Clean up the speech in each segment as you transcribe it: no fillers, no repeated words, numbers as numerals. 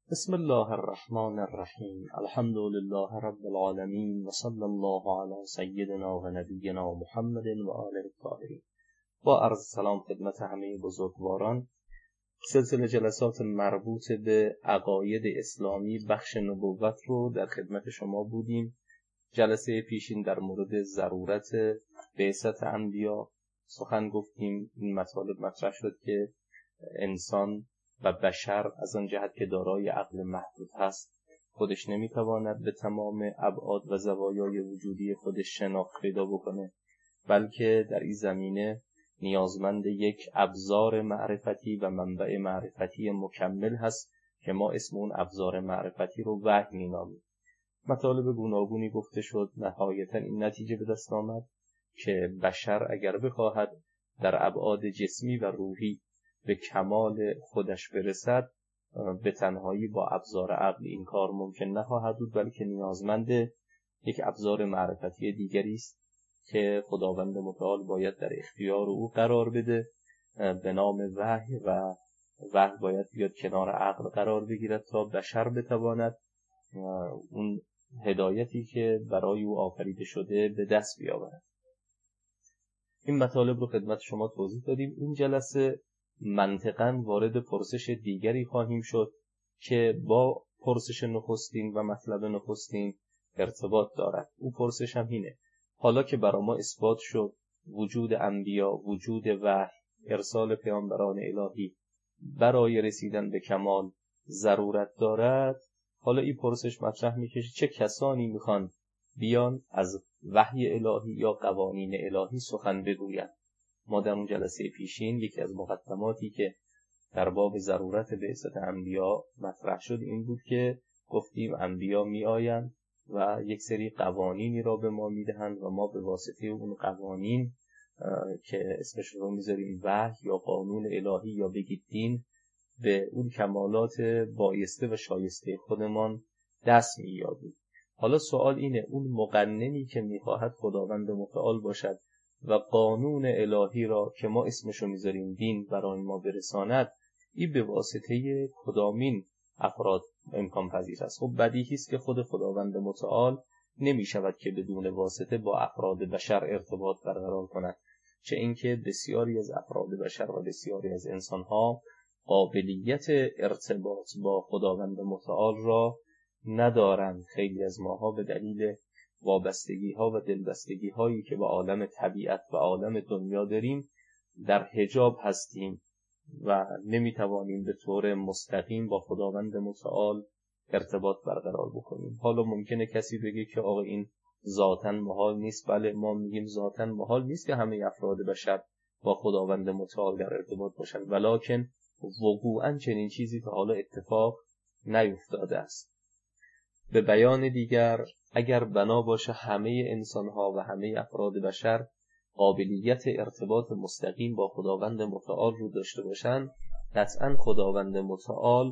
بسم الله الرحمن الرحیم. الحمد لله رب العالمین و صلی الله علی سیدنا و نبینا محمد و آله الطاهرین. با عرض سلام خدمت همه بزرگواران. سلسله جلسات مربوط به عقاید اسلامی بخش نبوت رو در خدمت شما بودیم. جلسه پیشین در مورد ضرورت بعثت انبیا سخن گفتیم. این مطالب مطرح شد که انسان و بشر از آن جهت که دارای عقل محدود هست خودش نمیتواند به تمام ابعاد و زوایای وجودی خودش شناخت پیدا بکنه، بلکه در این زمینه نیازمند یک ابزار معرفتی و منبع معرفتی مکمل هست که ما اسم اون ابزار معرفتی رو وحی مینامیم. مطالب گوناگونی گفته شد. نهایتا این نتیجه به دست آمد که بشر اگر بخواهد در ابعاد جسمی و روحی به کمال خودش برسد، به تنهایی با ابزار عقل این کار ممکن نخواهد بود، بلکه نیازمند یک ابزار معرفتی دیگری است که خداوند متعال باید در اختیار او قرار بده به نام وحی، و وحی باید بیاد کنار عقل قرار بگیرد تا بشر بتواند اون هدایتی که برای او آفریده شده به دست بیاورد. این مطالب رو خدمت شما توضیح دادیم. این جلسه منطقاً وارد پرسش دیگری خواهیم شد که با پرسش نخستین و مطلب نخستین ارتباط دارد. او پرسش هم اینه: حالا که برای ما اثبات شد وجود انبیا، وجود وحی، ارسال پیامبران الهی برای رسیدن به کمال ضرورت دارد، حالا این پرسش مطرح میکشه چه کسانی میخوان بیان از وحی الهی یا قوانین الهی سخن بگویند. ما در اون جلسه پیشین یکی از مقدماتی که در باب ضرورت بعثت انبیا مطرح شد این بود که گفتیم انبیا می آیند و یک سری قوانینی را به ما میدهند و ما به واسطه اون قوانین که اسمش رو میذاریم وحی یا قانون الهی یا بگید دین، به اون کمالات بایسته و شایسته خودمان دست می‌یابیم. حالا سوال اینه: اون مقننی که میخواهد خداوند متعال باشد و قانون الهی را که ما اسمشو میذاریم دین برای ما برساند، این به واسطه کدامین افراد امکان پذیر است؟ خب بدیهی است که خود خداوند متعال نمیشود که بدون واسطه با افراد بشر ارتباط برقرار کند، چه اینکه بسیاری از افراد بشر و بسیاری از انسانها قابلیت ارتباط با خداوند متعال را ندارند. خیلی از ماها به دلیل وابستگی ها و دلبستگی هایی که به عالم طبیعت و عالم دنیا داریم در حجاب هستیم و نمیتوانیم به طور مستقیم با خداوند متعال ارتباط برقرار بکنیم. حالا ممکنه کسی بگه که آقا این ذاتاً محال نیست. بله، ما میگیم ذاتاً محال نیست که همه افراد بشر با خداوند متعال در ارتباط باشند، ولکن وقوعاً چنین چیزی تا حالا اتفاق نیفتاده است. به بیان دیگر، اگر بنا باشه همه انسانها و همه افراد بشر قابلیت ارتباط مستقیم با خداوند متعال رو داشته باشند، قطعاً خداوند متعال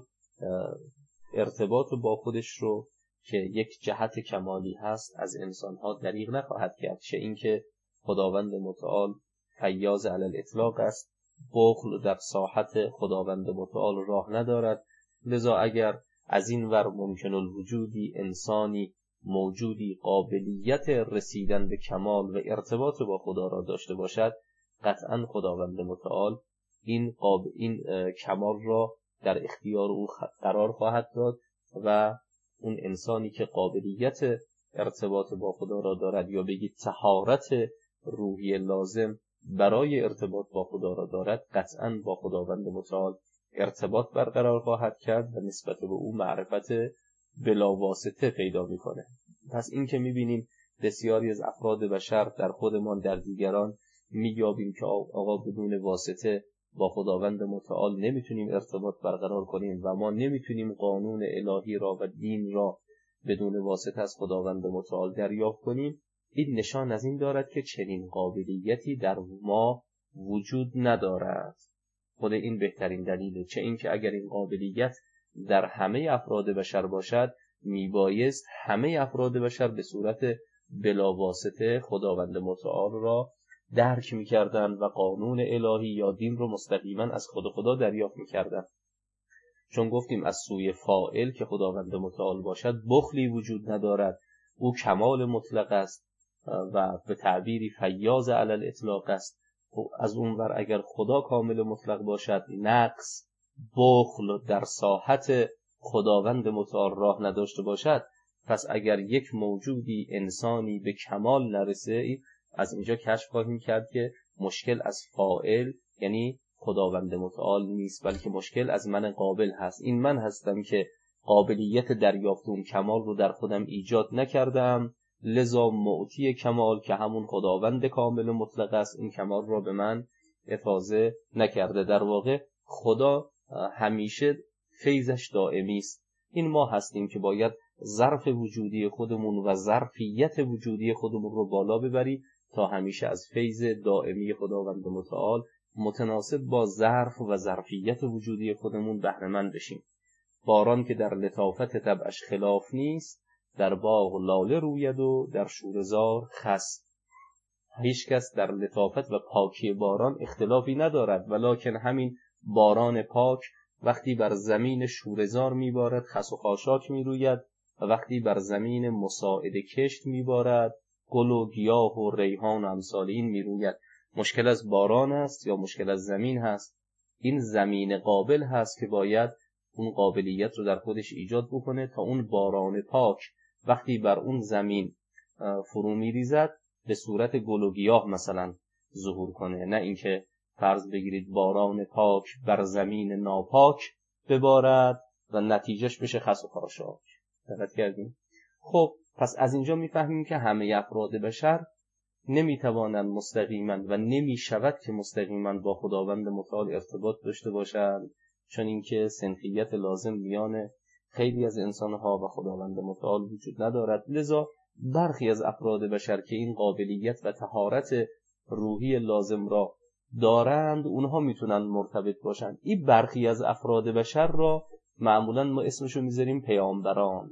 ارتباط با خودش رو که یک جهت کمالی هست از انسانها دریغ نخواهد کرد، چه اینکه خداوند متعال فیاض علی الاطلاق است، بخل در ساحت خداوند متعال راه ندارد. لذا اگر از این ور ممکن الوجودی انسانی موجودی قابلیت رسیدن به کمال و ارتباط با خدا را داشته باشد، قطعاً خداوند متعال این کمال را در اختیار او قرار خواهد داد و اون انسانی که قابلیت ارتباط با خدا را دارد یا بگید طهارت روحی لازم برای ارتباط با خدا را دارد، قطعاً با خداوند متعال ارتباط برقرار خواهد کرد و نسبت به او معرفت بلا واسطه پیدا میکنه. پس این که میبینیم بسیاری از افراد بشر در خودمان در دیگران مییابیم که آقا بدون واسطه با خداوند متعال نمیتونیم ارتباط برقرار کنیم و ما نمیتونیم قانون الهی را و دین را بدون واسطه از خداوند متعال دریافت کنیم. این نشان از این دارد که چنین قابلیتی در ما وجود ندارد. خود این بهترین دلیله، چه اینکه اگر این قابلیت در همه افراد بشر باشد، میبایست همه افراد بشر به صورت بلاواسطه خداوند متعال را درک میکردن و قانون الهی یا دین رو مستقیما از خدا دریافت میکردن. چون گفتیم از سوی فاعل که خداوند متعال باشد بخلی وجود ندارد، او کمال مطلق است و به تعبیری فیاض علی الاطلاق است. از اون ور اگر خدا کامل مطلق باشد، نقص، بخل در ساحت خداوند متعال راه نداشته باشد، پس اگر یک موجودی انسانی به کمال نرسه، از اینجا کشف خواهیم کرد که مشکل از فاعل یعنی خداوند متعال نیست، بلکه مشکل از من قابل هست. این من هستم که قابلیت دریافت اون کمال رو در خودم ایجاد نکردم، لذا معطی کمال که همون خداوند کامل مطلق است این کمال رو به من افاضه نکرده. در واقع خدا همیشه فیضش دائمی است. این ما هستیم که باید ظرف وجودی خودمون و ظرفیت وجودی خودمون رو بالا ببریم تا همیشه از فیض دائمی خداوند متعال متناسب با ظرف و ظرفیت وجودی خودمون بهره مند بشیم. باران که در لطافت طبعش خلاف نیست، در باغ لاله روید و در شوره‌زار خس. هیچ کس در لطافت و پاکی باران اختلافی ندارد، ولکن همین باران پاک وقتی بر زمین شوره‌زار میبارد خس و خاشاک میروید و وقتی بر زمین مساعد کشت میبارد گل و گیاه و ریحان و امثال این میروید. مشکل از باران است یا مشکل از زمین هست؟ این زمین قابل هست که باید اون قابلیت رو در خودش ایجاد بکنه تا اون باران پاک وقتی بر اون زمین فرو میریزد به صورت گل و گیاه مثلا ظهور کنه، نه اینکه فرض بگیرید باران پاک بر زمین ناپاک ببارد و نتیجهش بشه خس و خاشاک. دقت کردیم؟ خب پس از اینجا میفهمیم که همه افراد بشر نمیتوانند مستقیما و نمیشود که مستقیما با خداوند متعال ارتباط داشته باشند، چون اینکه سنخیت لازم میان خیلی از انسانها و خداوند متعال وجود ندارد. لذا برخی از افراد بشر که این قابلیت و طهارت روحی لازم را دارند اونها میتونن مرتبط باشند. این برخی از افراد بشر را معمولا ما اسمشو میذاریم پیامبران.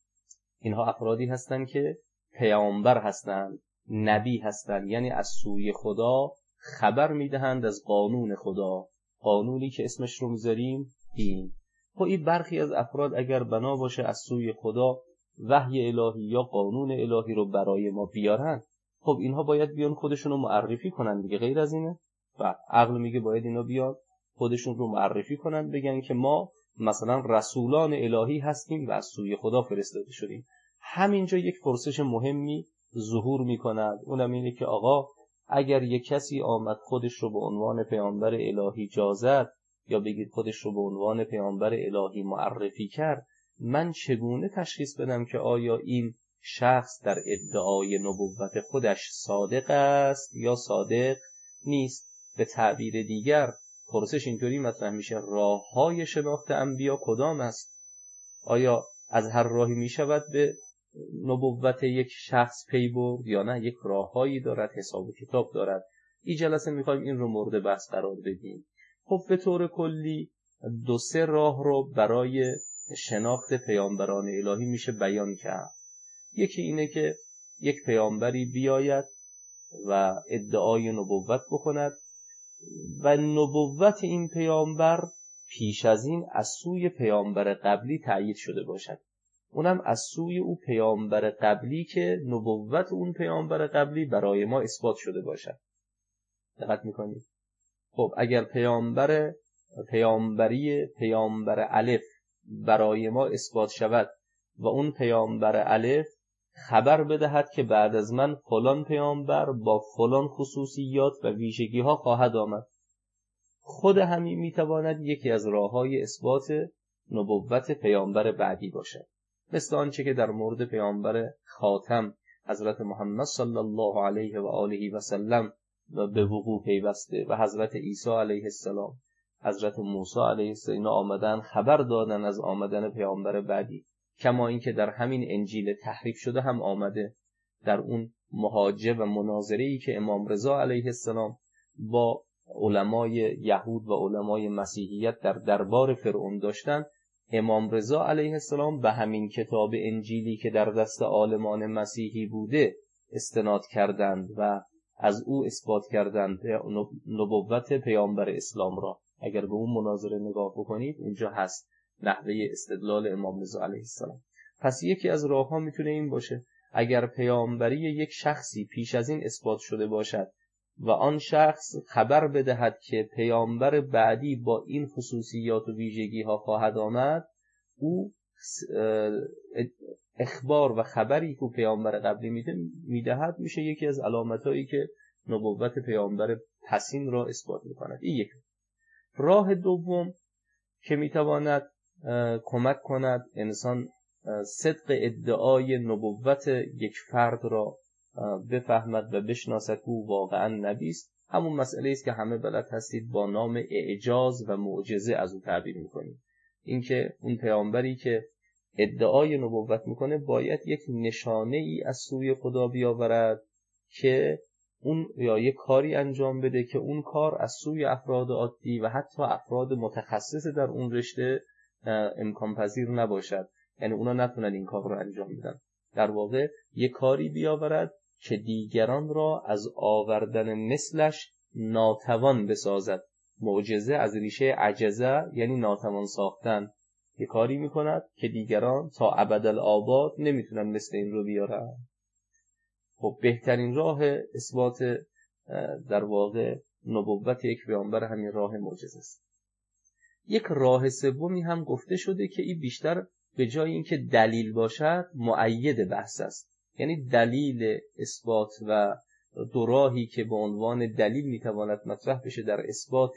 اینها افرادی هستند که پیامبر هستند، نبی هستند، یعنی از سوی خدا خبر میدهند از قانون خدا، قانونی که اسمش رو میذاریم دین. خب این برخی از افراد اگر بنا باشه از سوی خدا وحی الهی یا قانون الهی رو برای ما بیارن، خب اینها باید بیان خودشون رو معرفی کنن دیگه، غیر از اینه؟ و عقل میگه باید اینا بیان خودشون رو معرفی کنن، بگن که ما مثلا رسولان الهی هستیم و از سوی خدا فرستاده شدیم. همینجا یک پرسش مهمی ظهور میکند، اونم اینه که آقا اگر یک کسی آمد خودش رو به عنوان پیامبر الهی جا زد یا بگید خودش رو به عنوان پیامبر الهی معرفی کرد، من چگونه تشخیص بدم که آیا این شخص در ادعای نبوت خودش صادق است یا صادق نیست؟ به تعبیر دیگر پرسش اینطوری مطرح میشه راه‌های شناخت انبیا کدام است؟ آیا از هر راهی میشود به نبوت یک شخص پی برد یا نه یک راههایی دارد، حساب و کتاب دارد؟ این جلسه میخوایم این رو مورد بحث قرار بدیم. خب به طور کلی 2-3 راه رو برای شناخت پیامبران الهی میشه بیان کرد. یکی اینه که یک پیامبری بیاید و ادعای نبوت بکند و نبوت این پیامبر پیش از این از سوی پیامبر قبلی تأیید شده باشد، اونم از سوی او پیامبر قبلی که نبوت اون پیامبر قبلی برای ما اثبات شده باشد. دقت میکنید؟ خب اگر پیامبر الف برای ما اثبات شود و اون پیامبر الف خبر بدهد که بعد از من فلان پیامبر با فلان خصوصیات و ویژگی ها خواهد آمد، خود همین میتواند یکی از راه‌های اثبات نبوت پیامبر بعدی باشد، مثل آنچه که در مورد پیامبر خاتم حضرت محمد صلی الله علیه و آله و سلم و به وقوع پیوسته و حضرت عیسی علیه السلام، حضرت موسی علیه السلام آمدن خبر دادن از آمدن پیامبر بعدی، کما اینکه در همین انجیل تحریف شده هم آمده، در اون محاجه و مناظره‌ای که امام رضا علیه السلام با علمای یهود و علمای مسیحیت در دربار فرعون داشتن، امام رضا علیه السلام به همین کتاب انجیلی که در دست عالمان مسیحی بوده استناد کردند و از او اثبات کردند نبوت پیامبر اسلام را. اگر به اون مناظره نگاه بکنید اونجا هست نحوه استدلال امام رضا علیه السلام. پس یکی از راه‌ها میتونه این باشه اگر پیامبری یک شخصی پیش از این اثبات شده باشد و آن شخص خبر بدهد که پیامبر بعدی با این خصوصیات و ویژگی ها خواهد آمد، او اخبار و خبری که پیامبر قبلی میدهد میشه یکی از علامتایی که نبوت پیامبر پسین را اثبات میکند. این یک راه دوم که میتواند کمک کند انسان صدق ادعای نبوت یک فرد را بفهمد و بشناسد که او واقعا نبی است، همون مسئله است که همه بلد هستید با نام اعجاز و معجزه از او تعبیر میکنیم. اینکه اون پیامبری که ادعای نبوت میکنه باید یک نشانه ای از سوی خدا بیاورد که اون یا یک کاری انجام بده که اون کار از سوی افراد عادی و حتی افراد متخصص در اون رشته امکان پذیر نباشد، یعنی اونا نتونن این کار رو انجام بدن. در واقع یک کاری بیاورد که دیگران را از آوردن مثلش ناتوان بسازد. معجزه از ریشه عجزه یعنی ناتوان ساختن. یک کاری میکند که دیگران تا ابدالآباد نمیتونن مثل این رو بیارن. خب بهترین راه اثبات در واقع نبوت یک پیامبر همین راه معجزه است. یک راه سومی هم گفته شده که این بیشتر به جای اینکه دلیل باشد مؤید بحث است، یعنی دلیل اثبات و دو راهی که به عنوان دلیل میتواند مطرح بشه در اثبات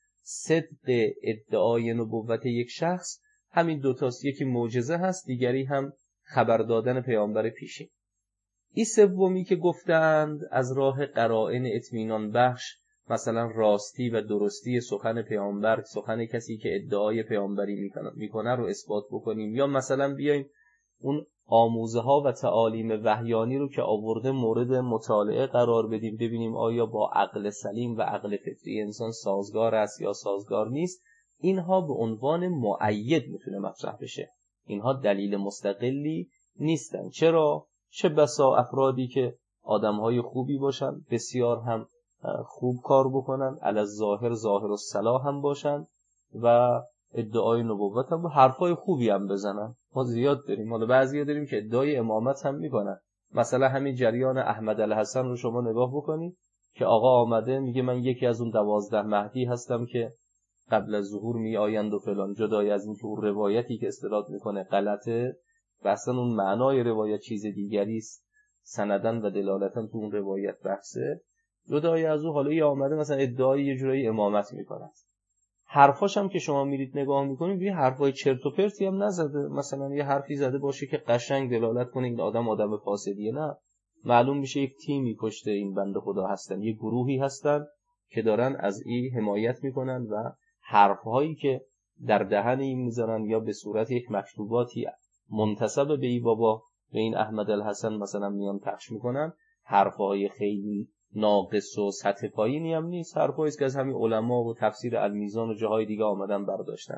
صدق ادعای نبوت یک شخص همین دوتاست. یکی معجزه هست، دیگری هم خبر دادن پیامبر پیشین. این سومی که گفتند از راه قرائن اطمینان بخش، مثلا راستی و درستی سخن پیامبر، سخن کسی که ادعای پیامبری میکنه رو اثبات بکنیم، یا مثلا بیایم اون آموزه ها و تعالیم وحیانی رو که آورده مورد مطالعه قرار بدیم، ببینیم آیا با عقل سلیم و عقل فطری انسان سازگار است یا سازگار نیست. اینها به عنوان مؤید میتونه مطرح بشه، اینها دلیل مستقلی نیستن. چرا؟ چه بسا افرادی که آدمهای خوبی باشن، بسیار هم خوب کار بکنن، علی الظاهر ظاهر الصلاح هم باشن و ادعای نبوت هم حرفای خوبی هم بزنن. ما زیاد داریم، حالا بعضیا داریم که ادعای امامت هم میکنن. مثلا همین جریان احمد الحسن رو شما نگاه بکنید که آقا آمده میگه من یکی از اون 12 مهدی هستم که قبل از ظهور می آیند و فلان. جدای از این که اون روایتی که استناد میکنه غلطه و اصلا اون معنای روایت چیز دیگری است، سندن و دلالتن تو اون روایت بحثه. جدای از اون حالا یه آمده مثلا ادعای یه جورایی امامت میکنه، حرفاش هم که شما میرید نگاه میکنید یه حرفای چرت و پرتی هم نزده، مثلا یه حرفی زده باشه که قشنگ دلالت کنه این آدم فاسدیه، نه، معلوم میشه یک تیمی پشت این بنده خدا هستن، یه گروهی هستن که دارن از این حمایت میکنن و حرفهایی که در دهن این میذارن یا به صورت یک مکتوباتی منتسب به این بابا، به این احمد الحسن مثلا میان پخش میکنن، حرفهای خیلی ناقص و سطح پایینی هم نیست، حرفایی است که از همین علما و تفسیر المیزان و جاهای دیگه آمدن برداشتن.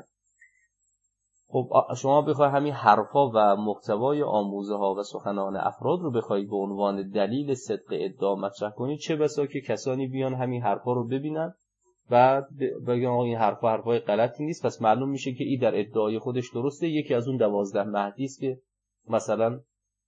خب شما بخوای همین حرفا و محتوای آموزه ها و سخنان افراد رو بخوای به عنوان دلیل صدق ادعا مطرح کنی، چه بسا که کسانی بیان همین حرفا رو ببینن و بگن این حرفای غلطی نیست، پس معلوم میشه که این در ادعای خودش درسته، یکی از اون 12 مهدی است که مثلا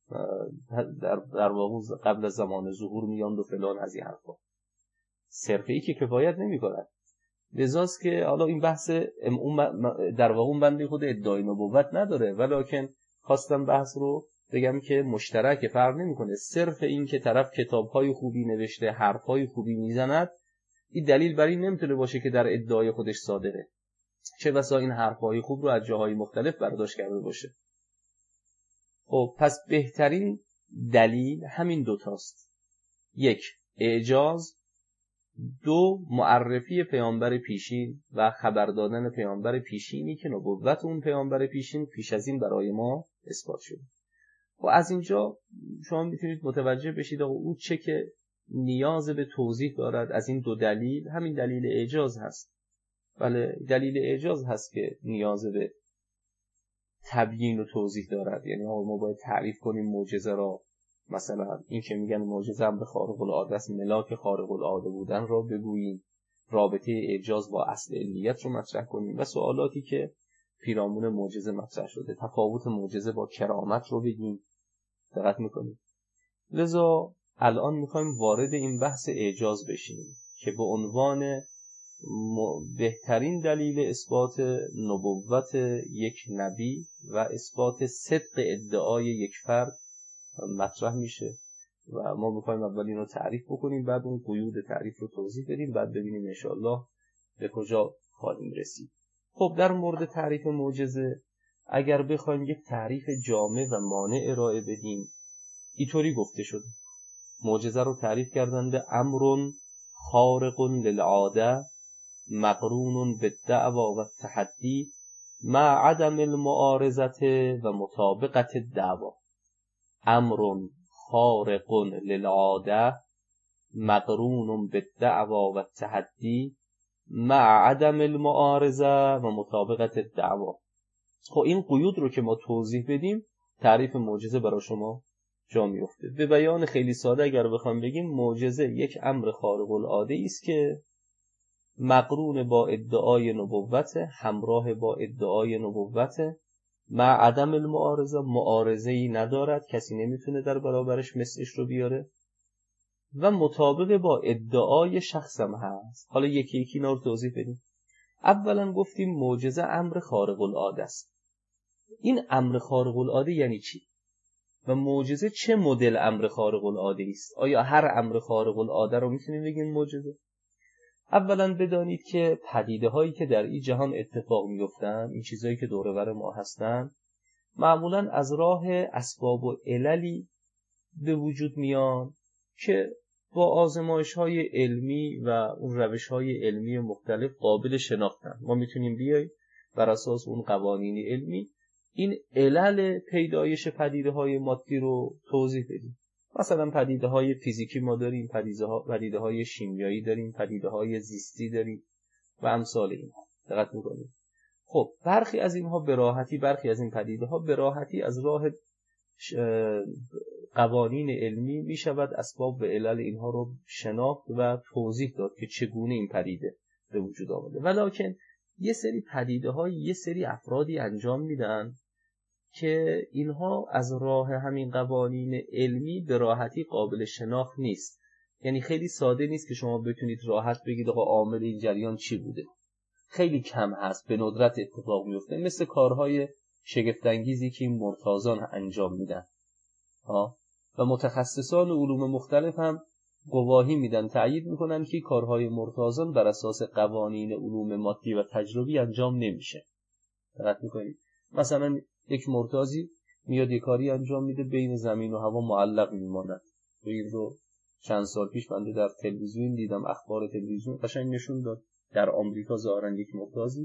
در واقع قبل از زمان ظهور میاند و فلان از این حرفا. صرفی که کفایت نمی‌کند. لذاست که حالا این بحث در واقع اون بنده خود ادعای نبوت نداره، ولیکن خواستم بحث رو بگم که مشترک، فرق نمی‌کنه. صرف این که طرف کتاب‌های خوبی نوشته، حرف‌های خوبی میزند، این دلیل بر این نمیتونه باشه که در ادعای خودش صادقه. چه بسا این حرف‌های خوب رو از جاهای مختلف برداشت کرده باشه. خب پس بهترین دلیل همین دوتاست: یک، اعجاز; دو، معرفی پیامبر پیشین و خبر دادن پیامبر پیشینی که نبوت اون پیامبر پیشین پیش از این برای ما اثبات شده. و از اینجا شما میتونید متوجه بشید او چه که نیاز به توضیح دارد از این دو دلیل، همین دلیل اعجاز هست. بله، دلیل اعجاز هست که نیاز به تبیین و توضیح دارد. یعنی ما باید تعریف کنیم معجزه را، مثلا این که میگن معجزه هم به خارق العاده است، ملاک خارق العاده بودن را بگوییم، رابطه اعجاز با اصل علیت رو مطرح کنیم و سوالاتی که پیرامون معجزه مطرح شده. تفاوت معجزه با کرامت رو بگیم. دقت میکنیم. لذا الان میخوایم وارد این بحث اعجاز بشیم که به عنوان بهترین دلیل اثبات نبوت یک نبی و اثبات صدق ادعای یک فرد مطرح میشه و ما میخوایم اول اینو تعریف بکنیم، بعد اون قیود تعریف رو توضیح بدیم، بعد ببینیم انشاءالله به کجا خواهیم رسید. خب در مورد تعریف معجزه اگر بخوایم یک تعریف جامع و مانع ارائه بدیم، اینطوری گفته شده. معجزه رو تعریف کردن به امر خارق للعاده مقرون بالدعوا و التحدی مع عدم المعارضه و مطابقت الدعوا. امر خارق للعاده مقرون بالدعوا و التحدی مع عدم المعارضه و مطابقت الدعوا. خب این قیود رو که ما توضیح بدیم، تعریف معجزه برای شما جا میفته. به بیان خیلی ساده اگر بخوام بگیم، معجزه یک امر خارق العاده است که مقرون با ادعای نبوت، همراه با ادعای نبوت، مع عدم المعارضه، معارضه‌ای ندارد، کسی نمیتونه در برابرش مثلش رو بیاره، و مطابق با ادعای شخصم هست. حالا یکی یکی اینا رو توضیح بدیم. اولا گفتیم معجزه امر خارق العاده است. این امر خارق العاده یعنی چی؟ و معجزه چه مدل امر خارق العاده است؟ آیا هر امر خارق العاده رو میتونیم بگیم معجزه؟ اولا بدانید که پدیده هایی که در این جهان اتفاق میفتن، این چیزهایی که دور و بر ما هستن، معمولا از راه اسباب و عللی به وجود میان که با آزمایش های علمی و اون روش های علمی مختلف قابل شناختن. ما میتونیم بیاییم بر اساس اون قوانین علمی این علل پیدایش پدیده های مادی رو توضیح بدیم. مثلا پدیده های فیزیکی ما داریم، پدیده های شیمیایی داریم، پدیده های زیستی داریم و امثال اینها. دقت میکنیم. خب برخی از اینها به راحتی، برخی از این پدیده ها به راحتی از راه قوانین علمی می شود اسباب و علل اینها رو شناخت و توضیح داد که چگونه این پدیده به وجود آمده. ولکن یه سری پدیده های یه سری افرادی انجام میدن که اینها از راه همین قوانین علمی به راحتی قابل شناخت نیست. یعنی خیلی ساده نیست که شما بتونید راحت بگید آقا عامل این جریان چی بوده. خیلی کم هست، به ندرت اتفاق میفته، مثل کارهای شگفت‌انگیزی که این مرتازان انجام میدن و متخصصان علوم مختلف هم گواهی میدن، تأیید میکنن که کارهای مرتازان بر اساس قوانین علوم مادی و تجربی انجام نمیشه. دقت میکنید؟ مثلا یک مرتازی میاد یک کاری انجام میده، بین زمین و هوا معلق میماند. این رو چند سال پیش بنده در تلویزیون دیدم، اخبار تلویزیون قشنگ نشون داد. در آمریکا ظاهرا یک مرتازی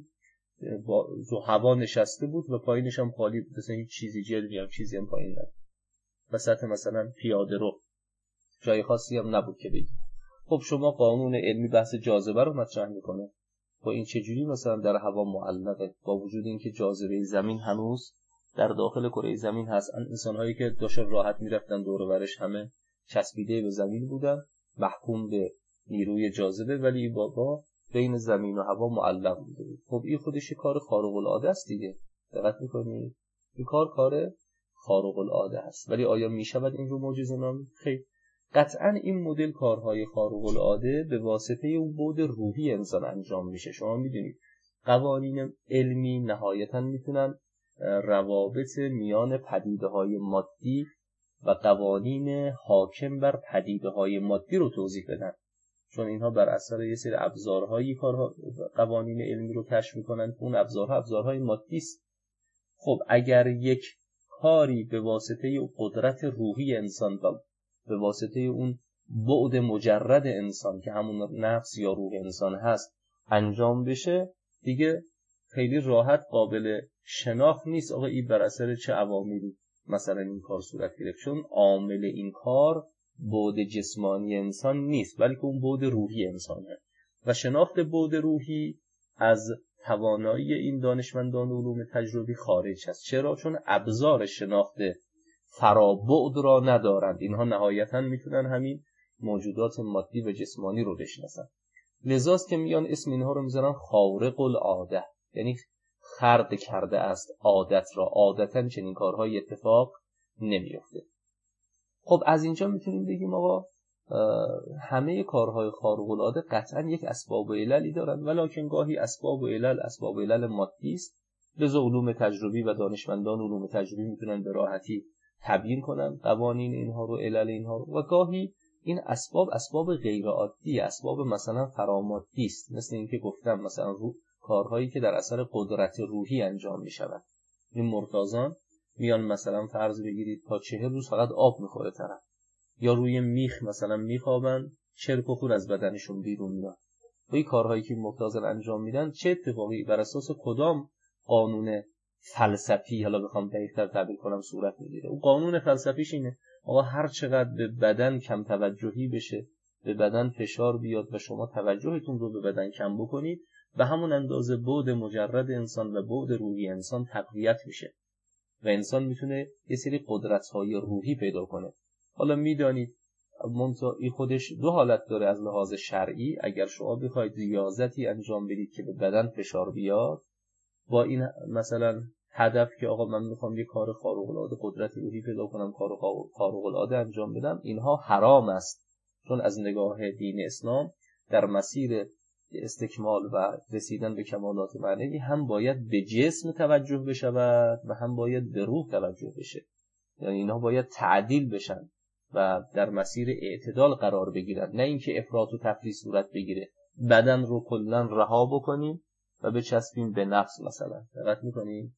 تو هوا نشسته بود و پایینش هم خالی بود، مثلا هیچ چیزی جلوی هم چیزی هم پایین نبود، وسط مثلا پیاده رو، جای خاصی هم نبود که بگید. خب شما قانون علمی بحث جاذبه رو مطرح میکنه، با این چجوری مثلا در هوا معلقه، با وجود اینکه جاذبه زمین هنوز در داخل کره زمین هست. انسان‌هایی که داشتن راحت میرفتن دور و برش همه چسبیده به زمین بودن، محکوم به نیروی جاذبه، ولی بابا بین زمین و هوا معلق بوده بود. خب این خودش کار خارق العاده است دیگه. دقت می‌کنید؟ این کار خارق العاده است. ولی آیا میشود این رو معجزه نامید؟ خیر. قطعاً این مدل کارهای خارق العاده به واسطه اون بعد روحی انسان انجام میشه. شما میدونید قوانین علمی نهایتاً میتونن روابط میان پدیده‌های مادی و قوانین حاکم بر پدیده‌های مادی رو توضیح بدن، چون اینها بر اثر یه سری ابزارهایی قوانین علمی رو کشف میکنن که اون ابزارهای مادی است. خب اگر یک کاری به واسطه قدرت روحی انسان و به واسطه اون بعد مجرد انسان که همون نفس یا روح انسان هست انجام بشه، دیگه خیلی راحت قابل شناخت نیست آقا این بر اثر چه عواملی مثلا این کار صورت گرفت، چون عامل این کار بعد جسمانی انسان نیست بلکه اون بعد روحی انسانه و شناخت بعد روحی از توانایی این دانشمندان علوم تجربی خارج است. چرا؟ چون ابزار شناخت فرابعد را ندارند. اینها نهایتاً میتونن همین موجودات مادی و جسمانی رو بشناسن. لذاست که میان اسم اینها رو میذارن خارق العاده، یعنی خرد کرده است عادت را. عادتاً چنین کارهای اتفاق نمیفته. خب از اینجا میتونیم بگیم آقا همه کارهای خارق العاده قطعاً یک اسباب و عللی دارن، ولکن گاهی اسباب و علل مادی است. لذا علوم تجربی و دانشمندان علوم تجربی میتونن به راحتی تبیین کنن قوانین اینها رو، علل اینها رو، و گاهی این اسباب غیر عادی، اسباب مثلا فرامادی است، مثل اینکه گفتم مثلا کارهایی که در اثر قدرت روحی انجام میشود. این مرتازان میان مثلا فرض بگیرید تا 40 روز فقط آب میخوره طرف، یا روی میخ مثلا میخوابن، چرک و خور از بدنشون بیرون میاد. و این کارهایی که مرتازان انجام میدن چه اتفاقی بر اساس کدام قانون فلسفی، حالا بخوام دقیق‌تر تعبیر کنم، صورت میگیره؟ اون قانون فلسفیش اینه آقا هر چقدر به بدن کم توجهی بشه، به بدن فشار بیاد و شما توجهتون رو به بدن کم بکنید، به همون اندازه بعد مجرد انسان و بعد روحی انسان تقویت میشه و انسان میتونه یه سری قدرت‌های روحی پیدا کنه. حالا میدانید این خودش دو حالت داره از لحاظ شرعی. اگر شما بخواید ریاضتی انجام بدید که به بدن فشار بیاد، با این مثلا هدف که آقا من میخوام یه کار خارق العاده قدرت روحی پیدا کنم، کار خارق العاده انجام بدم، اینها حرام است، چون از نگاه دین اسلام در مسیر استکمال و رسیدن به کمالات معنوی هم باید به جسم توجه بشود و هم باید به روح توجه بشه. یعنی اینها باید تعدیل بشن و در مسیر اعتدال قرار بگیرن، نه اینکه افراط و تفریط صورت بگیره، بدن رو کلا رها بکنیم و بچسبیم به نفس مثلا. دقت میکنیم؟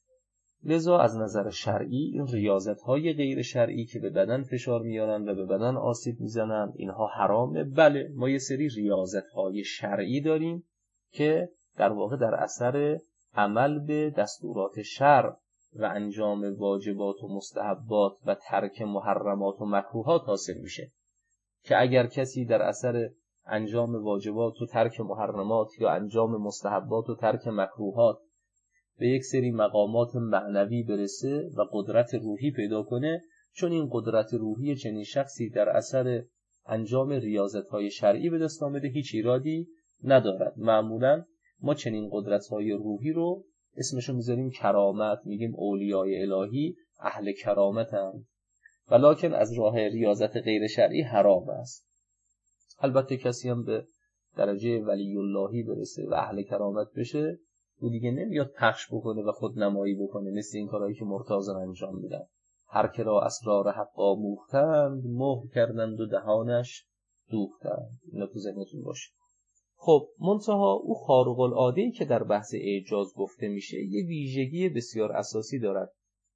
لذا از نظر شرعی این ریاضت‌های غیر شرعی که به بدن فشار میارن و به بدن آسیب میزنن، اینها حرامه. بله ما یه سری ریاضت‌های شرعی داریم که در واقع در اثر عمل به دستورات شرع و انجام واجبات و مستحبات و ترک محرمات و مکروهات حاصل میشه، که اگر کسی در اثر انجام واجبات و ترک محرمات یا انجام مستحبات و ترک مکروهات به یک سری مقامات معنوی برسه و قدرت روحی پیدا کنه، چون این قدرت روحی چنین شخصی در اثر انجام ریاضت‌های شرعی به دست آمده هیچ ایرادی ندارد. معمولاً ما چنین قدرت‌های روحی رو اسمشو میذاریم کرامت، میگیم اولیای الهی اهل کرامتن، ولکن از راه ریاضت غیر شرعی حرام است. البته کسی هم به درجه ولی اللهی برسه و اهل کرامت بشه، او دیگه نمیاد پخش بکنه و خود نمایی بکنه، مثل این کارهایی که مرتضی انجام میدن. هر که را اسرار حقا موختند، مهر کردند و دهانش دوختند. اینا تو ذهنتون باشه. خب منتها او خارق العاده‌ای که در بحث اعجاز گفته میشه یه ویژگی بسیار اساسی دارد.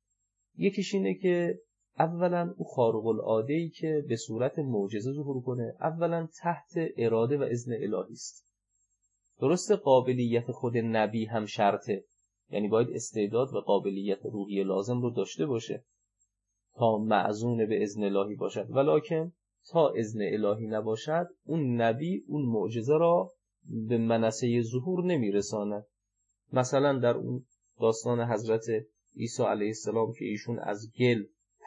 یکیش اینه که اولا او خارق العاده‌ای که به صورت معجزه ظهور کنه، اولا تحت اراده و اذن الهی است. درسته قابلیت خود نبی هم شرطه، یعنی باید استعداد و قابلیت روحی لازم رو داشته باشه تا معزون به اذن الهی باشد، ولکن تا اذن الهی نباشد اون نبی اون معجزه را به منصه ظهور نمیرساند. مثلا در اون داستان حضرت عیسی علیه السلام که ایشون از گل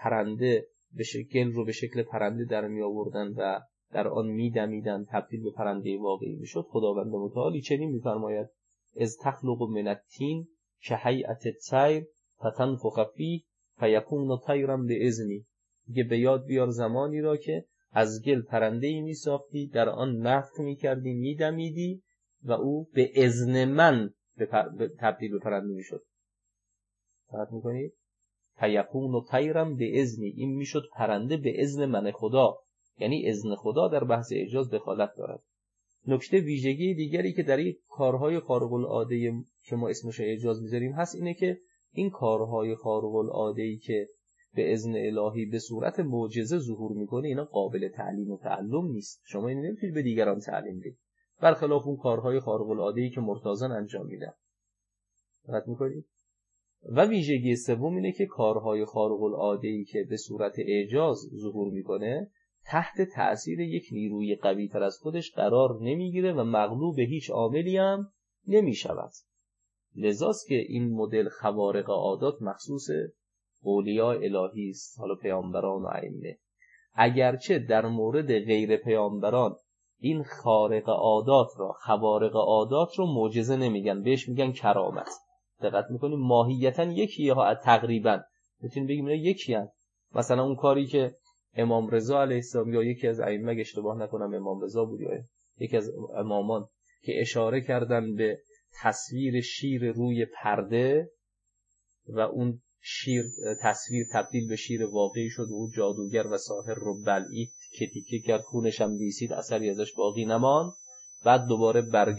گل رو به شکل پرنده در می آوردن و در آن می دمیدن، تبدیل به پرنده واقعی می شد، خداوند متعالی چنین می فرماید از تخلق من الطین که هیئت الطیر فتنفخ فیه فیکون طیرا باذنی. دیگه به یاد بیار زمانی را که از گل پرنده‌ای می ساختی، در آن نفخ می کردی، می دمیدی و او به اذن من تبدیل به پرنده می شد. فرق می کنید؟ فیکون طیرا باذنی، این می شد پرنده به اذن من خدا، یعنی اذن خدا در بحث اعجاز دخالت دارد. نکته ویژگی دیگری که در این کارهای خارق العاده که ما اسمش اعجاز می‌ذاریم هست اینه که این کارهای خارق العاده‌ای که به اذن الهی به صورت معجزه ظهور میکنه اینا قابل تعلیم و تعلم نیست. شما اینو نمیتونید به دیگران تعلیم بدید، برخلاف اون کارهای خارق العاده‌ای که مرتضی انجام میدن. دقت میکنید؟ و ویژگی سوم اینه که کارهای خارق العاده‌ای که به صورت اعجاز ظهور میکنه تحت تأثیر یک نیروی قوی تر از خودش قرار نمیگیره و مغلوب هیچ عاملی هم نمیشود. لذاست که این مدل خوارق عادات مخصوص اولیاء الهی است، حالا پیامبران و ائمه. اگرچه در مورد غیر پیامبران این خارق عادات را، خوارق عادات رو معجزه نمیگن، بهش میگن کرامت. دقت میکنیم ماهیتا یکیه ها، تقریبا میتونیم بگیم اینا یکی هستند. مثلا اون کاری که امام رضا علیه السلام یا یکی از ائمه اگه اشتباه نکنم امام رضا بود یا یکی از امامان که اشاره کردن به تصویر شیر روی پرده و اون شیر تصویر تبدیل به شیر واقعی شد و اون جادوگر و ساحر رو بلعید که تیکه کرد، خونش هم لیسید، اثری ازش باقی نماند. بعد دوباره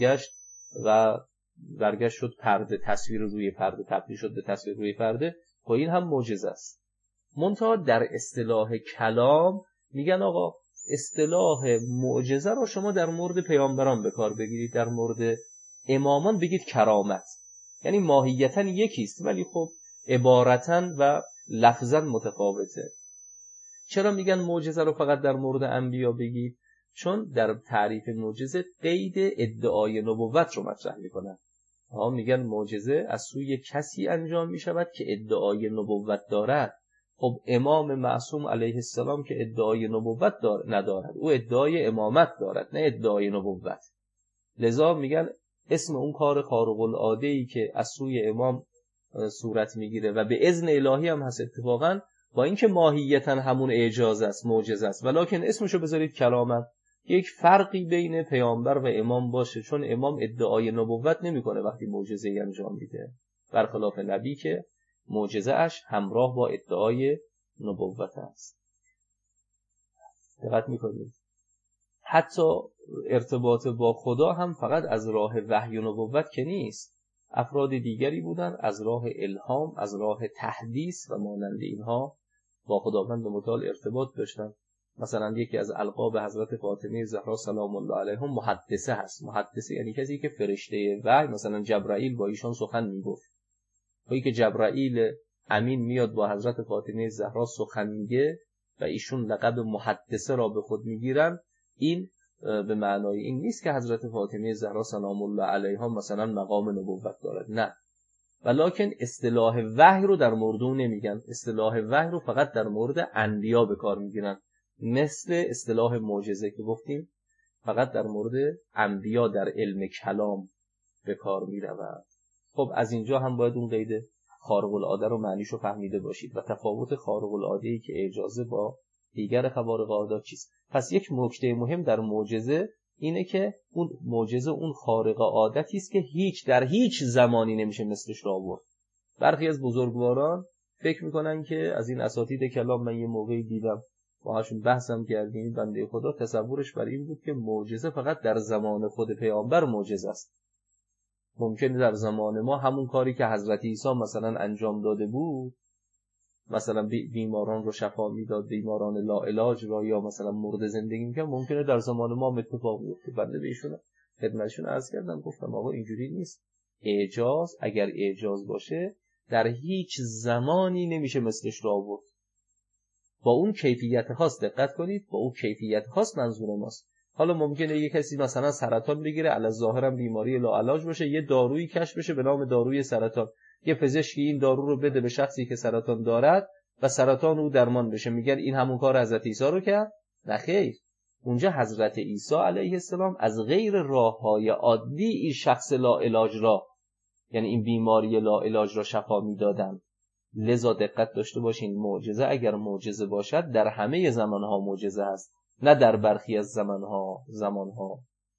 برگشت شد پرده، تصویر روی پرده تبدیل شد به تصویر روی پرده. خب این هم معجزه است. منتها در اصطلاح کلام میگن آقا اصطلاح معجزه رو شما در مورد پیامبران به کار بگیرید، در مورد امامان بگید کرامت. یعنی ماهیتا یکیست ولی خب عبارتاً و لفظاً متفاوته. چرا میگن معجزه رو فقط در مورد انبیا بگید؟ چون در تعریف معجزه قید ادعای نبوت رو مطرح میکنن. میگن معجزه از سوی کسی انجام میشود که ادعای نبوت دارد. خب امام معصوم علیه السلام که ادعای نبوت ندارد، او ادعای امامت دارد نه ادعای نبوت. لذا میگن اسم اون کار خارق العاده‌ای که از سوی امام صورت میگیره و به اذن الهی هم هست اتفاقا، با اینکه ماهیتا همون اعجاز است، معجزه است، ولکن اسمشو بذارید کرامت، یک فرقی بین پیامبر و امام باشه. چون امام ادعای نبوت نمیکنه وقتی معجزه‌ای انجام میده، برخلاف نبی که معجزه اش همراه با ادعای نبوت است. دقت میکنید حتی ارتباط با خدا هم فقط از راه وحی و نبوت که نیست. افراد دیگری بودن از راه الهام، از راه تحدیث و مانند اینها با خداوند متعال ارتباط داشتن. مثلا یکی از القاب حضرت فاطمه زهرا سلام الله علیها محدثه هست. محدثه یعنی کسی که فرشته وحی، مثلا جبرائیل با ایشان سخن میگفت. وقتی که جبرائیل امین میاد با حضرت فاطمه زهرا سخن میگه و ایشون لقب محدثه را به خود میگیرن، این به معنای این نیست که حضرت فاطمه زهرا سلام الله علیها مثلا مقام نبوت دارد، نه، ولکن اصطلاح وحی رو در مورد اون نمیگن. اصطلاح وحی رو فقط در مورد انبیا به کار میگیرن، مثل اصطلاح معجزه که گفتیم فقط در مورد انبیا در علم کلام به کار میرود. خب از اینجا هم باید اون قید خارق العاده رو معنیشو فهمیده باشید و تفاوت خارق العاده‌ای که اعجازه با دیگر خوارق العاده چیست. پس یک نکته مهم در معجزه اینه که اون معجزه اون خارق عادتی است که در هیچ زمانی نمیشه مثلش را آورد. برخی از بزرگواران فکر میکنن که از این اساتید کلام، من یه موقعی دیدم باهاشون بحثم کردیم، بنده خدا تصورش بر این بود که معجزه فقط در زمان خود پیامبر معجزه است. ممکنه در زمان ما همون کاری که حضرت عیسی مثلا انجام داده بود، مثلا بیماران رو شفا میداد، بیماران لا علاج را، یا مثلا مرده زندگی میکرد، ممکنه در زمان ما اتفاق بیفته. بنده به ایشون خدمتشون عرض کردم، گفتم آقا اینجوری نیست. اعجاز اگر اعجاز باشه در هیچ زمانی نمیشه مثلش را آورد. با اون کیفیت خاص، دقت کنید، با اون کیفیت خاص منظور ماست. حالا ممکنه یک کسی مثلا سرطان بگیره، علی ظاهرا بیماری لاعلاج باشه، یه دارویی کشف بشه به نام داروی سرطان، یه پزشکی این دارو رو بده به شخصی که سرطان دارد و سرطان او درمان بشه. میگن این همون کار حضرت عیسی رو کرد؟ نه خیر. اونجا حضرت عیسی علیه السلام از غیر راههای عادی این شخص لاعلاج را، یعنی این بیماری لاعلاج را شفا میدادن. لذا دقت داشته باشین، معجزه اگر معجزه باشد در همه زمانها معجزه هست، نه در برخی از زمانها.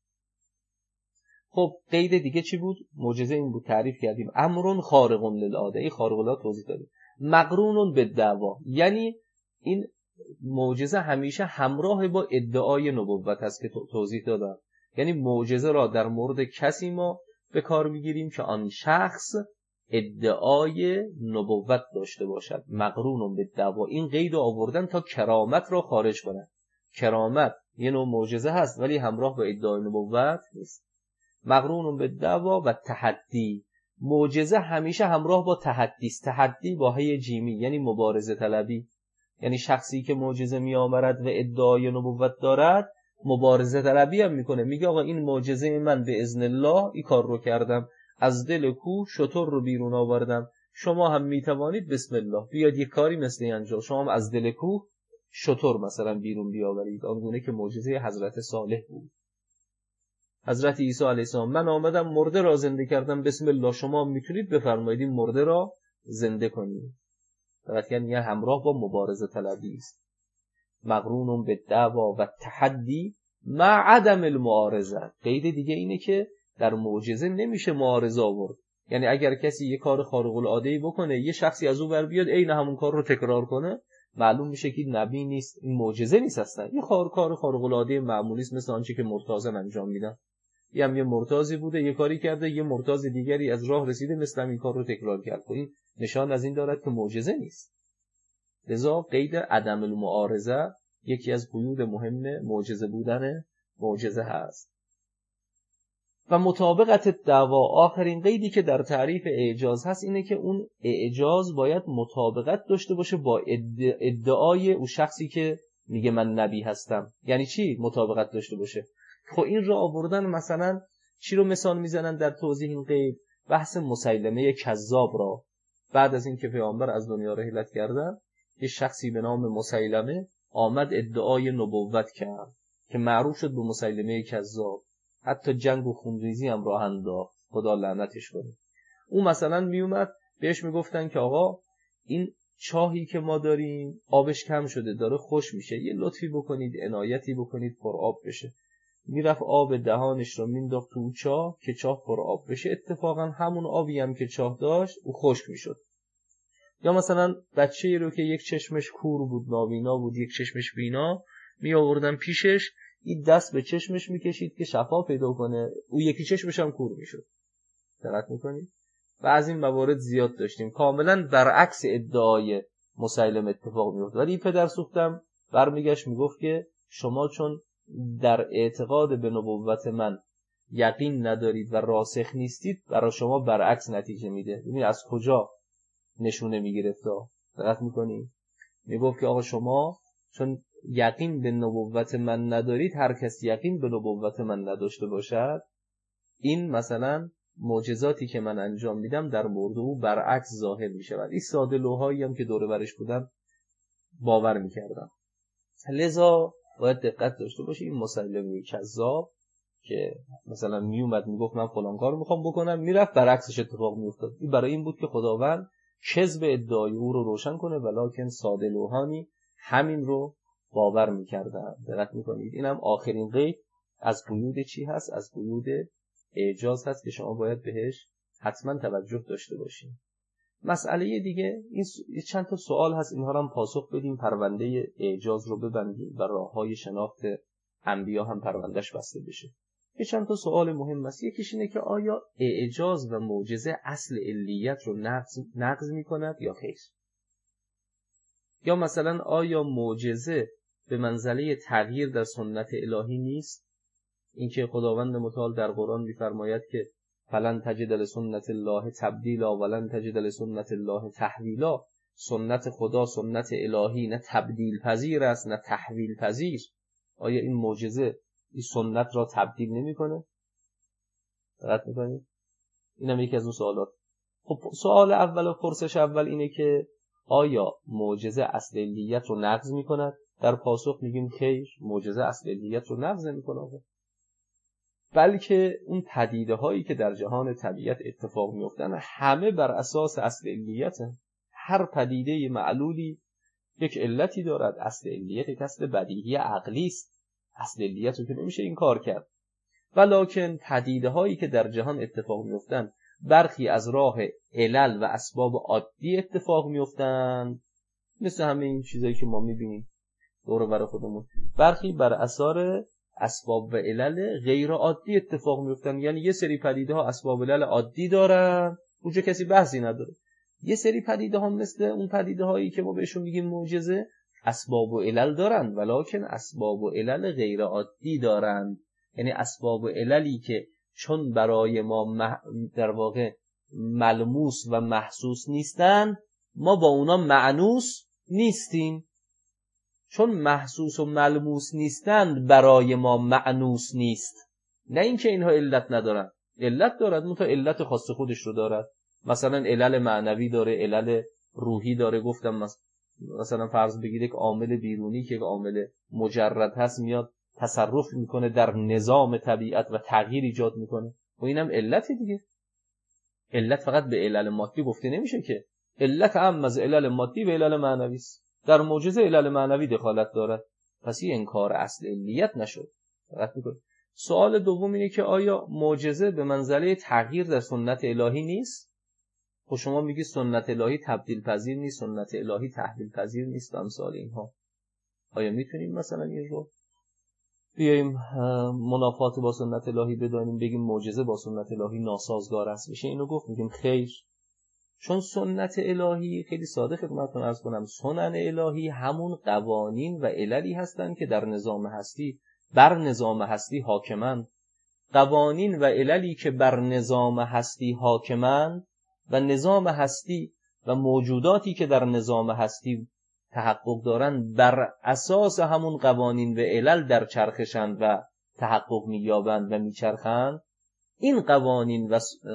خب قید دیگه چی بود؟ معجزه این بود تعریف کردیم، امرون خارق للعاده، این خارق العاده توضیح دادیم. مقرونون بالدعوا، یعنی این معجزه همیشه همراه با ادعای نبوت هست که توضیح دادم. یعنی معجزه را در مورد کسی ما به کار میگیریم که آن شخص ادعای نبوت داشته باشد. مقرونون بالدعوا، این قید آوردن تا کرامت را خارج کنن. کرامت یه نوع معجزه هست ولی همراه با ادعای نبوت نیست. مقرون بالدعوا و تحدی، معجزه همیشه همراه با تحدی است. تحدی با هی جیمی یعنی مبارزه طلبی، یعنی شخصی که معجزه می آورد و ادعای نبوت دارد مبارزه طلبی هم میکنه. میگه آقا این معجزه من به اذن الله این کار رو کردم، از دل کوه شتر رو بیرون آوردم، شما هم میتوانید بسم الله بیاد یک کاری مثل انجام، شما هم از دل کوه شتر مثلا بیرون بیاورید، آنگونه که معجزه حضرت صالح بود. حضرت عیسی علیه السلام من آمدم مرده را زنده کردم، بسم الله شما میتونید بفرمایید این مرده را زنده کنید. فقط یعنی همراه با مبارزه طلبی است، مقرون به دعوا و تحدی مع عدم المعارضه. قید دیگه اینه که در معجزه نمیشه معارضه آورد. یعنی اگر کسی یه کار خارق العاده بکنه، یه شخصی از اون ور بیاد عین همون کار رو تکرار کنه، معلوم میشه که نبی نیست، این معجزه نیست اصلا، یه کار خارق العاده معمولی است، مثل آنچه که مرتضی انجام میدن. یه مرتضی بوده یه کاری کرده، یه مرتضی دیگری از راه رسیده مثل این کار رو تکرار کرد. این نشان از این دارد که معجزه نیست. لذا قید عدم المعارضه یکی از قیود مهم معجزه بودن معجزه هست. و مطابقت دعوا، آخرین قیدی که در تعریف اعجاز هست اینه که اون اعجاز باید مطابقت داشته باشه با ادعای اون شخصی که میگه من نبی هستم. یعنی چی مطابقت داشته باشه؟ خب این را آوردن مثلا چی رو مثال میزنن در توضیح این قید؟ بحث مسیلمه کذاب را. بعد از این که پیامبر از دنیا رحلت کردن، یه شخصی به نام مسیلمه آمد ادعای نبوت کرد که معروف شد به مسیلمه کذاب. حتی جنگ و خونریزی هم راه انداخت، خدا لعنتش کنه. اون مثلا میومد بهش میگفتن که آقا این چاهی که ما داریم آبش کم شده، داره خوش میشه، یه لطفی بکنید، عنایتی بکنید پر آب بشه. میرفت آب دهانش رو مینداخت تو چاه که چاه پر آب بشه. اتفاقا همون آبی هم که چاه داشت او خشک میشد. یا مثلا بچه‌ای رو که یک چشمش کور بود، نابینا بود، یک چشمش بینا، می آوردن پیشش، این دست به چشمش میکشید که شفا پیدا کنه، او یکی چشمش هم کور میشد. دقت میکنید؟ و از این موارد زیاد داشتیم کاملا برعکس ادعای مسیلمه اتفاق میفته. ولی پدر سوختم برمیگشت میگفت که شما چون در اعتقاد به نبوت من یقین ندارید و راسخ نیستید، برای شما برعکس نتیجه میده. ببین از کجا نشونه میگرفت. دقت میکنید؟ میگفت که آقا شما چون یقین به نبوت من ندارید، هر کس یقین به نبوت من نداشته باشد، این مثلا معجزاتی که من انجام میدم در مورد او برعکس ظاهر میشود. این ساده لوحایی هم که دور برش بودن باور میکردم. لذا باید دقت داشته باشی. این مسیلمه کذاب که مثلا میومد میگفت من فلان کارو میخوام بکنم، میرفت برعکسش اتفاق میافتاد. این برای این بود که خداوند کذب ادعای او رو روشن کنه، ولکن ساده لوحانی همین رو باور میکردن. دقت میکنید؟ اینم آخرین قید از قیود چی هست؟ از قیود اعجاز هست که شما باید بهش حتما توجه داشته باشید. مسئله دیگه این چند تا سوال هست، اینها رو هم پاسخ بدیم، پرونده اعجاز رو ببندیم و راههای شناخت انبیا هم پروندهش بسته بشه. یه چند تا سوال مهم است. یکیش اینه که آیا اعجاز و معجزه اصل علیت رو نقض میکند یا خیر؟ یا مثلا آیا معجزه به منزله تغییر در سنت الهی نیست؟ اینکه خداوند متعال در قرآن می‌فرماید که فلن تجد لسنت الله تبدیلا ولن تجد لسنت الله تحویلا. سنت خدا، سنت الهی نه تبدیل پذیر است نه تحویل پذیر. آیا این معجزه این سنت را تبدیل نمی‌کنه؟ دقت می‌کنید؟ اینم یکی از اون سوالات. خب سوال اول و پرسش اول اینه که آیا معجزه اصل علیت رو نقض می‌کند؟ در پاسخ میگیم خیر، معجزه اصل علیت رو نقض نمی‌کنه، بلکه اون پدیده هایی که در جهان طبیعت اتفاق میافتن همه بر اساس اصل علیت. هر پدیده معلولی یک علتی دارد. اصل علیت یک اصل بدیهی عقلی است. اصل علیت رو که نمیشه این کار کرد. ولکن پدیده هایی که در جهان اتفاق میافتن برخی از راه علل و اسباب عادی اتفاق میافتن، مثل همه این چیزایی که ما میبینیم دور و بر خودمون. برخی بر اثر اسباب و علل غیر عادی اتفاق میفتن. یعنی یه سری پدیده ها اسباب و علل عادی دارن، اونجا کسی بحثی نداره. یه سری پدیده ها مثل اون پدیده هایی که ما بهشون میگیم معجزه اسباب و علل دارن، ولکن اسباب و علل غیر عادی دارن. یعنی اسباب و عللی که چون برای ما در واقع ملموس و محسوس نیستن، ما با اونا معنوس نیستیم. چون محسوس و ملموس نیستند برای ما معنوس نیست. نه اینکه اینها علت ندارن، علت دارد، منتها علت خاص خودش رو دارد. مثلا علل معنوی داره، علل روحی داره. گفتم مثلا فرض بگیرید که عامل بیرونی که عامل مجرد هست میاد تصرف میکنه در نظام طبیعت و تغییر ایجاد میکنه. و اینم علت دیگه. علت فقط به علل مادی گفته نمیشه که، علت هم از علل مادی به علل معنوی است. در معجزه علل معنوی دخالت داره، پس این انکار اصل علیت نشد. فقط میکنه. سوال دوم اینه که آیا معجزه به منزله تغییر در سنت الهی نیست؟ خب شما میگی سنت الهی تبدیل پذیر نیست، سنت الهی تحویل پذیر نیست، امثال اینها. آیا میتونیم مثلا این رو بیاییم منافات با سنت الهی بدانیم، بگیم معجزه با سنت الهی ناسازگار است؟ میشه اینو گفت؟ میگیم خیر، چون سنت الهی، خیلی ساده خدمتتون عرض کنم، سنن الهی همون قوانین و عللی هستند که در نظام هستی بر نظام هستی حاکمند. قوانین و عللی که بر نظام هستی حاکمند و نظام هستی و موجوداتی که در نظام هستی تحقق دارند بر اساس همون قوانین و علل در چرخشند و تحقق می‌یابند و میچرخند. این قوانین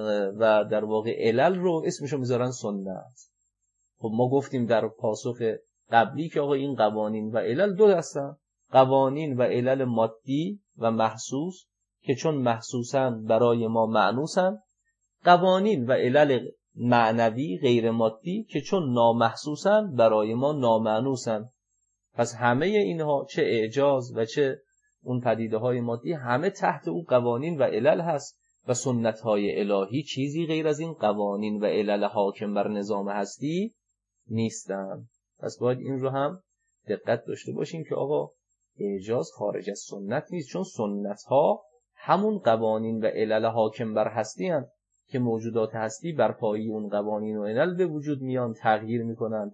و در واقع علل رو اسمشو میذارن سنت. خب ما گفتیم در پاسخ قبلی که آقا این قوانین و علل دو دستن، قوانین و علل مادی و محسوس که چون محسوسن برای ما معنوسن، قوانین و علل معنوی غیر مادی که چون نامحسوسن برای ما نامعنوسن. پس همه اینها، چه اعجاز و چه اون پدیده های مادی، همه تحت اون قوانین و علل هست و سنت های الهی چیزی غیر از این قوانین و علل حاکم بر نظام هستی نیستن. پس باید این رو هم دقت داشته باشیم که آقا اعجاز خارج از سنت نیست، چون سنت ها همون قوانین و علل حاکم بر هستی هستند که موجودات هستی بر پایه اون قوانین و علل به وجود میان، تغییر میکنن،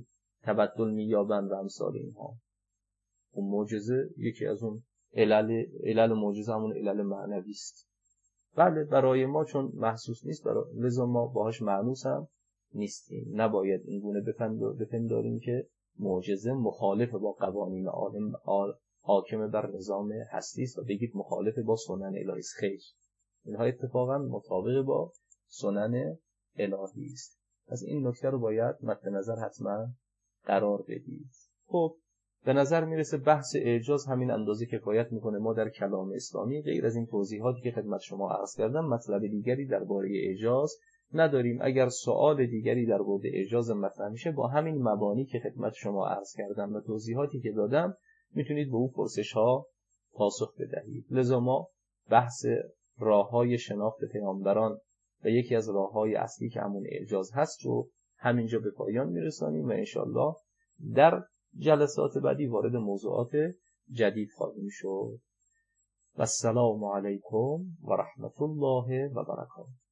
تبدل مییابند و امثال اینها. اون معجزه یکی از اون علل معجزه همون علل معنوی است. بله، برای ما چون محسوس نیست، لذا ما باهاش معنوس هم نیستیم. نباید این گونه بپنداریم که معجزه مخالف با قوانین عالم حاکم بر نظام هستی است و بگید مخالف با سنن الهی است. خیر، اینها اتفاقا مطابق با سنن الهی است. پس این نکته رو باید مد نظر حتما قرار بدید. خب به نظر میرسه بحث اعجاز همین اندازه کفایت میکنه. ما در کلام اسلامی غیر از این توضیحاتی که خدمت شما عرض کردم مطلب دیگری درباره اعجاز نداریم. اگر سوال دیگری درباره اعجاز مطرح میشه، با همین مبانی که خدمت شما عرض کردم و توضیحاتی که دادم میتونید به اون پرسش ها پاسخ بدهید. لذا ما بحث راههای شناخت پیامبران و یکی از راههای اصلی که همون اعجاز هست رو همینجا به پایان میرسانیم و انشالله در جلسات بعدی وارد موضوعات جدید خواهیم شد. و السلام علیکم و رحمت الله و برکاته.